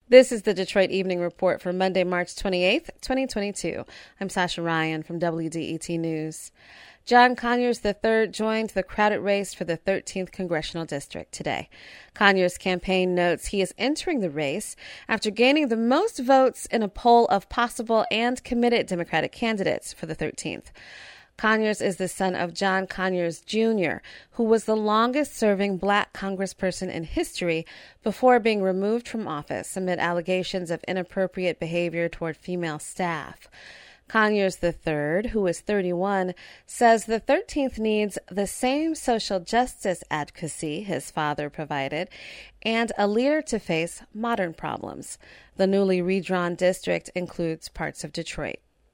This is the Detroit Evening Report for Monday, March 28th, 2022. I'm Sasha Ryan from WDET News. John Conyers III joined the crowded race for the 13th Congressional District today. Conyers' campaign notes he is entering the race after gaining the most votes in a poll of possible and committed Democratic candidates for the 13th. Conyers is the son of John Conyers, Jr., who was the longest-serving black congressperson in history before being removed from office amid allegations of inappropriate behavior toward female staff. Conyers III, who is 31, says the 13th needs the same social justice advocacy his father provided and a leader to face modern problems. The newly redrawn district includes parts of Detroit.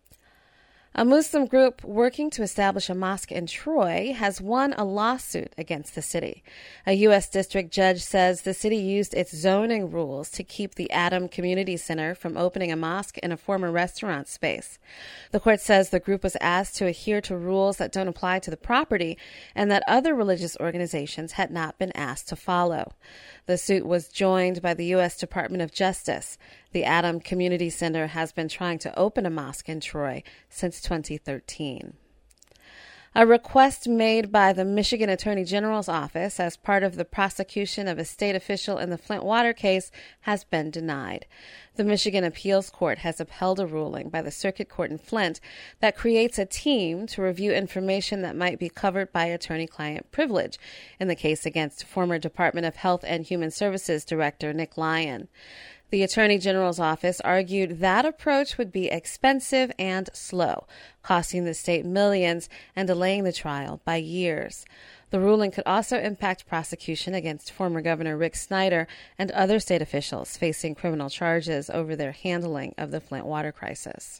A Muslim group working to establish a mosque in Troy has won a lawsuit against the city. A U.S. district judge says the city used its zoning rules to keep the Adam Community Center from opening a mosque in a former restaurant space. The court says the group was asked to adhere to rules that don't apply to the property and that other religious organizations had not been asked to follow. The suit was joined by the U.S. Department of Justice. The Adam Community Center has been trying to open a mosque in Troy since 2013. A request made by the Michigan Attorney General's office as part of the prosecution of a state official in the Flint water case has been denied. The Michigan Appeals Court has upheld a ruling by the Circuit Court in Flint that creates a team to review information that might be covered by attorney-client privilege in the case against former Department of Health and Human Services Director Nick Lyon. The Attorney General's office argued that approach would be expensive and slow, costing the state millions and delaying the trial by years. The ruling could also impact prosecution against former Governor Rick Snyder and other state officials facing criminal charges over their handling of the Flint water crisis.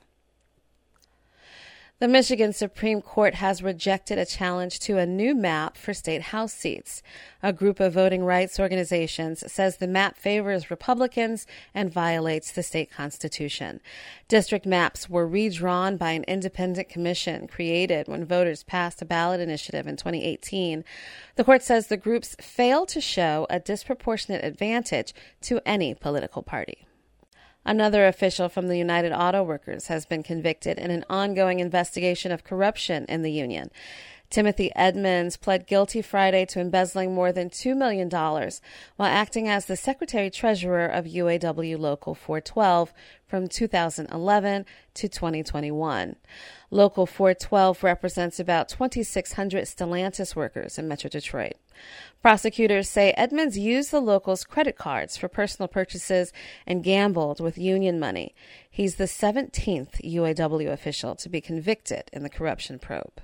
The Michigan Supreme Court has rejected a challenge to a new map for state House seats. A group of voting rights organizations says the map favors Republicans and violates the state constitution. District maps were redrawn by an independent commission created when voters passed a ballot initiative in 2018. The court says the groups fail to show a disproportionate advantage to any political party. Another official from the United Auto Workers has been convicted in an ongoing investigation of corruption in the union. Timothy Edmonds pled guilty Friday to embezzling more than $2 million while acting as the Secretary-Treasurer of UAW Local 412 from 2011 to 2021. Local 412 represents about 2,600 Stellantis workers in Metro Detroit. Prosecutors say Edmonds used the local's credit cards for personal purchases and gambled with union money. He's the 17th UAW official to be convicted in the corruption probe.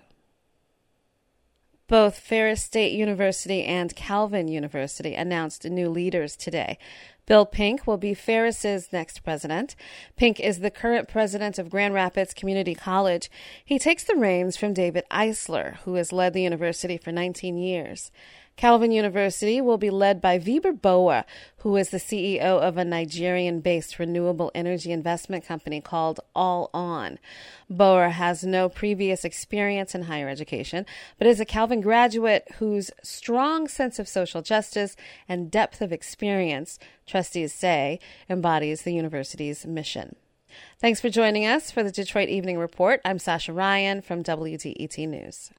Both Ferris State University and Calvin University announced new leaders today. Bill Pink will be Ferris's next president. Pink is the current president of Grand Rapids Community College. He takes the reins from David Eisler, who has led the university for 19 years. Calvin University will be led by Viber Boa, who is the CEO of a Nigerian-based renewable energy investment company called All On. Boa has no previous experience in higher education, but is a Calvin graduate whose strong sense of social justice and depth of experience, trustees say, embodies the university's mission. Thanks for joining us for the Detroit Evening Report. I'm Sasha Ryan from WDET News.